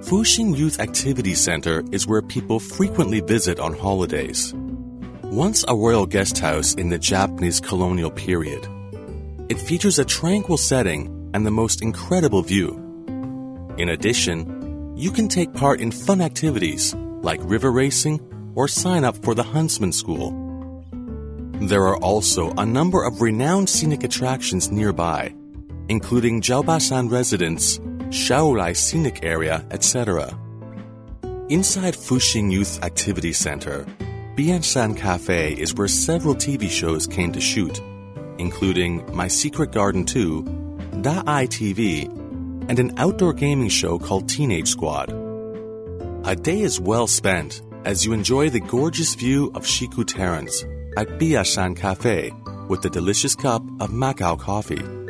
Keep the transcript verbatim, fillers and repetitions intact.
Fuxing Youth Activity Center is where people frequently visit on holidays. Once a royal guest house in the Japanese colonial period, it features a tranquil setting and the most incredible view. In addition, you can take part in fun activities like river racing or sign up for the Huntsman School. There are also a number of renowned scenic attractions nearby, including Jiaobasan Residence, Shaolai Scenic Area, et cetera. Inside Fuxing Youth Activity Center, Bianshan Cafe is where several T V shows came to shoot, including My Secret Garden two, Da'ai T V, and an outdoor gaming show called Teenage Squad. A day is well spent as you enjoy the gorgeous view of Shiku Terrace at Bianshan Cafe with the delicious cup of Macau coffee.